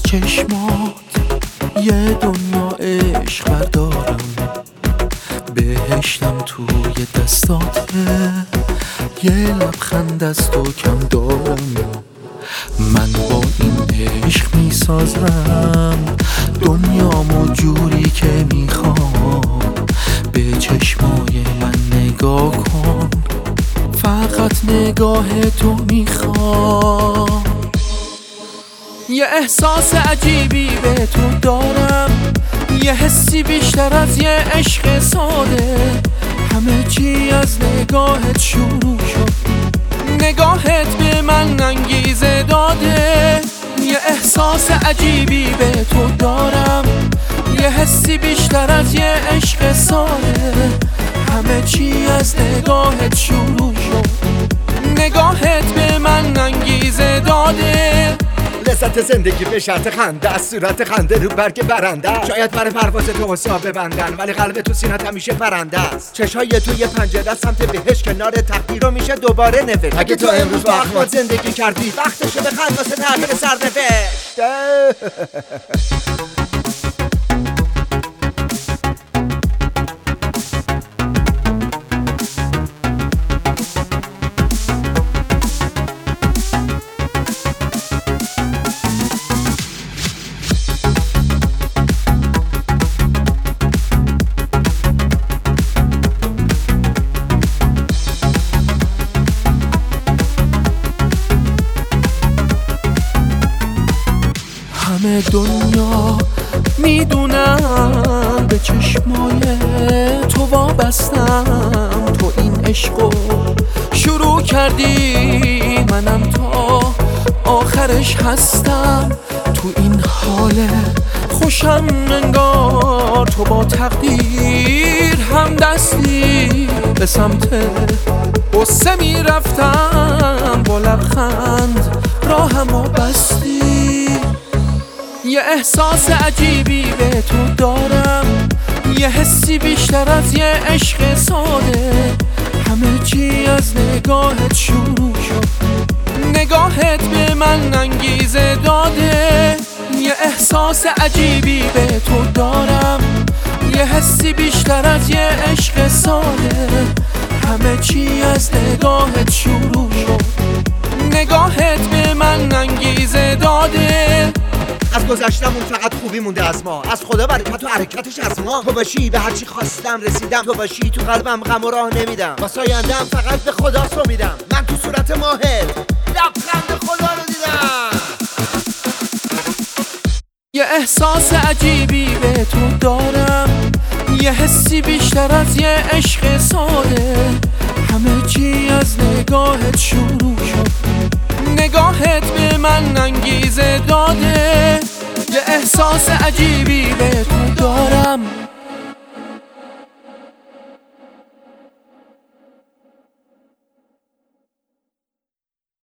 چشمات یه دنیا عشق بردارم، بهشتم توی دستاته، یه لبخند از تو کم دارم. من با این عشق میسازم دنیامو جوری که میخوام. به چشمای من نگاه کن، فقط نگاه تو میخوام. یه احساس عجیبی به تو دارم، یه حسی بیشتر از یه عشق ساده. همه چی از نگاهت شروع شد، نگاهت به من انگیزه داده. یه احساس عجیبی به تو دارم، یه حسی بیشتر از یه عشق ساده. همه چی از نگاهت شروع شد، نگاهت به من انگیزه داده. لذت زندگی به شرط خنده، از صورت خنده رو برگ برنده. شاید برای پرواز تو حساب ببندن، ولی قلب تو سینت همیشه پرنده است. چشای تو یه پنجره سمت بهش، کنار تقدیر رو میشه دوباره نوشت. اگه تو امروز با اخمات زندگی کردی، وقتشه بخند واسه تغییر سرنوشت. همه دنیا میدونم به چشمای تو وابستم. تو این عشقو شروع کردی، منم تا آخرش هستم. تو این حال خوشم انگار تو با تقدیر هم دستی. به سمت قصه میرفتم، با لبخند راهمو بستی. یه احساس عجیبی به تو دارم، یه حسی بیشتر از یه عشق ساده. همه چی از نگاهت شروع شد، نگاهت به من انگیزه داده. یه احساس عجیبی به تو دارم، یه حسی بیشتر از یه عشق ساده. همه چی از نگاهت شروع شد، نگاهت به من انگیزه داده. از گذشتمون فقط خوبی مونده از ما، از خدا برکت و حرکتش از ما. تو باشی به هرچی خواستم رسیدم، تو باشی تو قلبم غم و راه نمیدم. واسه آینده‌ام فقط به خدا میدم. من تو صورت ماهر لبخند خدا رو دیدم. یه احساس عجیبی به تو دارم، یه حسی بیشتر از یه عشق ساده. همه چی از نگاهت شروع شد، نگاهت به من انگیزه داده. یه احساس عجیبی به تو دارم،